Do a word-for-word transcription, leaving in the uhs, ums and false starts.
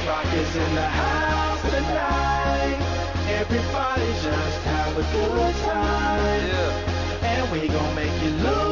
Rock is in the house tonight. Everybody just have a good time. Yeah. And we gon' make you lose